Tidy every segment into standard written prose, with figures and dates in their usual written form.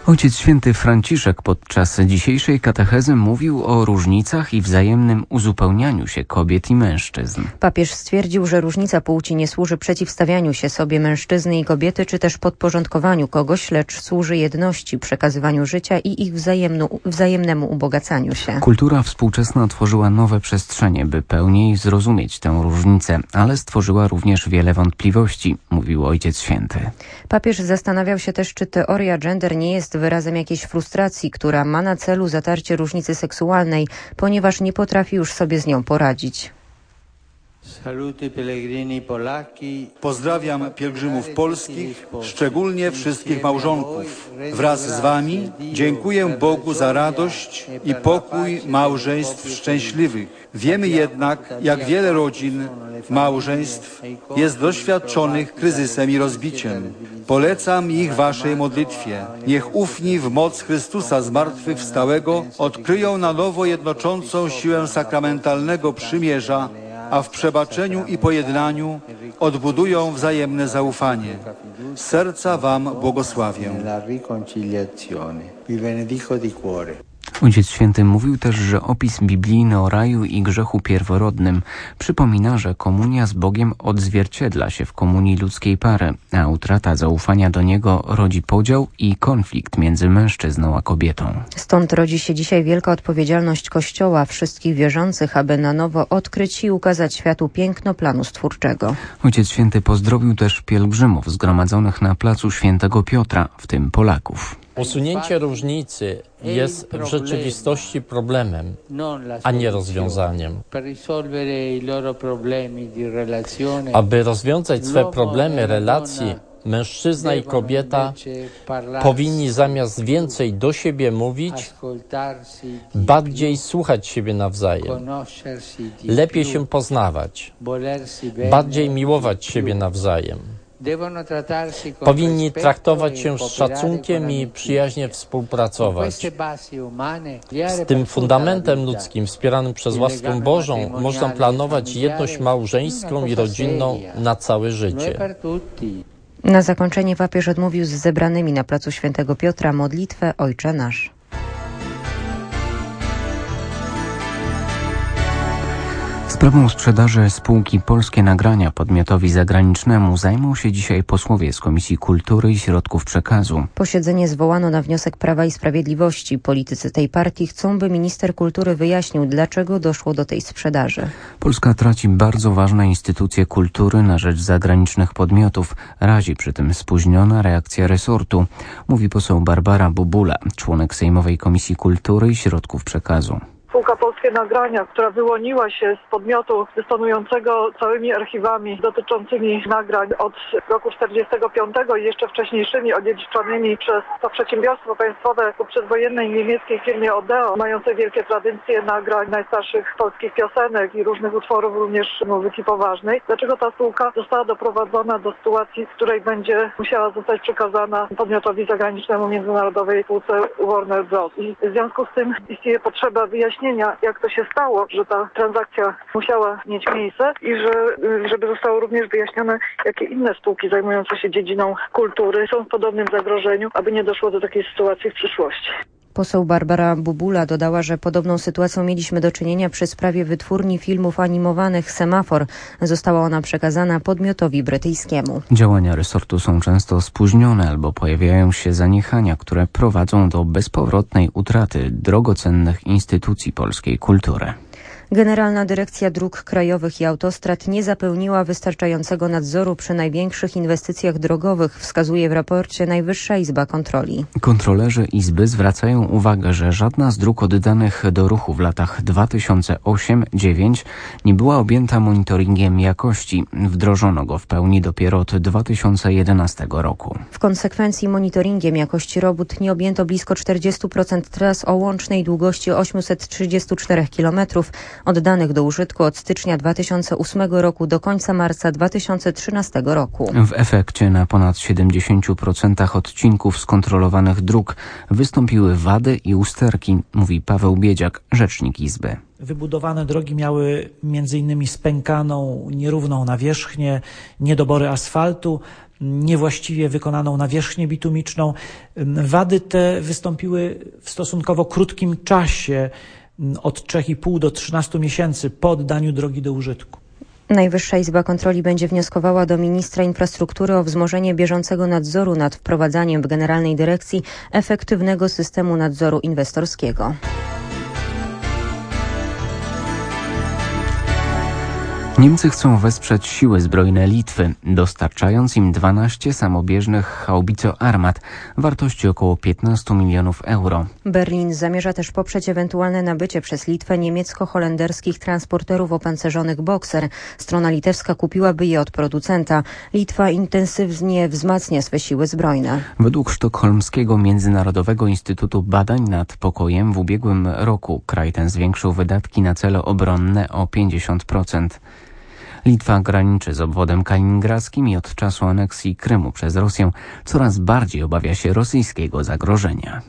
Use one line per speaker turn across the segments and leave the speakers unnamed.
Ojciec Święty Franciszek podczas dzisiejszej katechezy mówił o różnicach i wzajemnym uzupełnianiu się kobiet i mężczyzn.
Papież stwierdził, że różnica płci nie służy przeciwstawianiu się sobie mężczyzny i kobiety, czy też podporządkowaniu kogoś, lecz służy jedności, przekazywaniu życia i ich wzajemnemu ubogacaniu się.
Kultura współczesna tworzyła nowe przestrzenie, by pełniej zrozumieć tę różnicę, ale stworzyła również wiele wątpliwości, mówił Ojciec Święty.
Papież zastanawiał się też, czy teoria gender nie jest wyrazem jakiejś frustracji, która ma na celu zatarcie różnicy seksualnej, ponieważ nie potrafi już sobie z nią poradzić.
Pozdrawiam pielgrzymów polskich, szczególnie wszystkich małżonków. Wraz z wami dziękuję Bogu za radość i pokój małżeństw szczęśliwych. Wiemy jednak, jak wiele rodzin, małżeństw jest doświadczonych kryzysem i rozbiciem. Polecam ich waszej modlitwie. Niech ufni w moc Chrystusa zmartwychwstałego odkryją na nowo jednoczącą siłę sakramentalnego przymierza, a w przebaczeniu i pojednaniu odbudują wzajemne zaufanie. Z serca wam błogosławię.
Ojciec Święty mówił też, że opis biblijny o raju i grzechu pierworodnym przypomina, że komunia z Bogiem odzwierciedla się w komunii ludzkiej pary, a utrata zaufania do Niego rodzi podział i konflikt między mężczyzną a kobietą.
Stąd rodzi się dzisiaj wielka odpowiedzialność Kościoła, wszystkich wierzących, aby na nowo odkryć i ukazać światu piękno planu stwórczego.
Ojciec Święty pozdrowił też pielgrzymów zgromadzonych na placu Świętego Piotra, w tym Polaków.
Usunięcie różnicy jest w rzeczywistości problemem, a nie rozwiązaniem. Aby rozwiązać swe problemy relacji, mężczyzna i kobieta powinni zamiast więcej do siebie mówić, bardziej słuchać siebie nawzajem, lepiej się poznawać, bardziej miłować siebie nawzajem. Powinni traktować się z szacunkiem i przyjaźnie współpracować. Z tym fundamentem ludzkim wspieranym przez łaskę Bożą można planować jedność małżeńską i rodzinną na całe życie.
Na zakończenie papież odmówił z zebranymi na placu Świętego Piotra modlitwę Ojcze Nasz.
Sprawą sprzedaży spółki Polskie Nagrania podmiotowi zagranicznemu zajmą się dzisiaj posłowie z Komisji Kultury i Środków Przekazu.
Posiedzenie zwołano na wniosek Prawa i Sprawiedliwości. Politycy tej partii chcą, by minister kultury wyjaśnił, dlaczego doszło do tej sprzedaży.
Polska traci bardzo ważne instytucje kultury na rzecz zagranicznych podmiotów. Razi przy tym spóźniona reakcja resortu, mówi poseł Barbara Bubula, członek Sejmowej Komisji Kultury i Środków Przekazu.
Spółka Polskie Nagrania, która wyłoniła się z podmiotu dysponującego całymi archiwami dotyczącymi nagrań od roku 1945 i jeszcze wcześniejszymi odziedziczonymi przez to przedsiębiorstwo państwowe ku przedwojennej niemieckiej firmie Odeo, mającej wielkie tradycje nagrań najstarszych polskich piosenek i różnych utworów również muzyki poważnej. Dlaczego ta spółka została doprowadzona do sytuacji, w której będzie musiała zostać przekazana podmiotowi zagranicznemu międzynarodowej spółce Warner Bros. I w związku z tym istnieje potrzeba wyjaśnienia, jak to się stało, że ta transakcja musiała mieć miejsce i żeby zostało również wyjaśnione, jakie inne spółki zajmujące się dziedziną kultury są w podobnym zagrożeniu, aby nie doszło do takiej sytuacji w przyszłości.
Poseł Barbara Bubula dodała, że podobną sytuacją mieliśmy do czynienia przy sprawie wytwórni filmów animowanych Semafor. Została ona przekazana podmiotowi brytyjskiemu.
Działania resortu są często spóźnione albo pojawiają się zaniechania, które prowadzą do bezpowrotnej utraty drogocennych instytucji polskiej kultury.
Generalna Dyrekcja Dróg Krajowych i Autostrad nie zapełniła wystarczającego nadzoru przy największych inwestycjach drogowych, wskazuje w raporcie Najwyższa Izba Kontroli.
Kontrolerzy Izby zwracają uwagę, że żadna z dróg oddanych do ruchu w latach 2008-2009 nie była objęta monitoringiem jakości. Wdrożono go w pełni dopiero od 2011 roku.
W konsekwencji monitoringiem jakości robót nie objęto blisko 40% tras o łącznej długości 834 km, oddanych do użytku od stycznia 2008 roku do końca marca 2013 roku.
W efekcie na ponad 70% odcinków skontrolowanych dróg wystąpiły wady i usterki, mówi Paweł Biedziak, rzecznik Izby.
Wybudowane drogi miały m.in. spękaną, nierówną nawierzchnię, niedobory asfaltu, niewłaściwie wykonaną nawierzchnię bitumiczną. Wady te wystąpiły w stosunkowo krótkim czasie, od 3,5 do 13 miesięcy po oddaniu drogi do użytku.
Najwyższa Izba Kontroli będzie wnioskowała do ministra infrastruktury o wzmożenie bieżącego nadzoru nad wprowadzaniem w Generalnej Dyrekcji efektywnego systemu nadzoru inwestorskiego.
Niemcy chcą wesprzeć siły zbrojne Litwy, dostarczając im 12 samobieżnych haubico-armat wartości około 15 milionów euro.
Berlin zamierza też poprzeć ewentualne nabycie przez Litwę niemiecko-holenderskich transporterów opancerzonych Boxer. Strona litewska kupiłaby je od producenta. Litwa intensywnie wzmacnia swe siły zbrojne.
Według Sztokholmskiego Międzynarodowego Instytutu Badań nad Pokojem w ubiegłym roku kraj ten zwiększył wydatki na cele obronne o 50%. Litwa graniczy z obwodem kaliningradzkim i od czasu aneksji Krymu przez Rosję coraz bardziej obawia się rosyjskiego zagrożenia.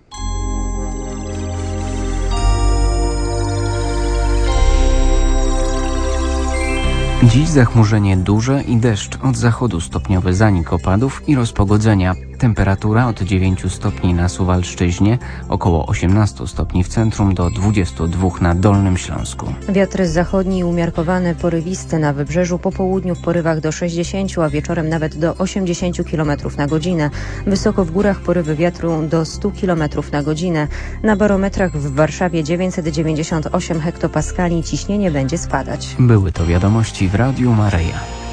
Dziś zachmurzenie duże i deszcz, od zachodu stopniowy zanik opadów i rozpogodzenia. Temperatura od 9 stopni na Suwalszczyźnie, około 18 stopni w centrum do 22 na Dolnym Śląsku.
Wiatry zachodni umiarkowane, porywisty na wybrzeżu, po południu w porywach do 60, a wieczorem nawet do 80 km na godzinę. Wysoko w górach porywy wiatru do 100 km na godzinę. Na barometrach w Warszawie 998 hektopaskali, ciśnienie będzie spadać.
Były to wiadomości w Radiu Maryja.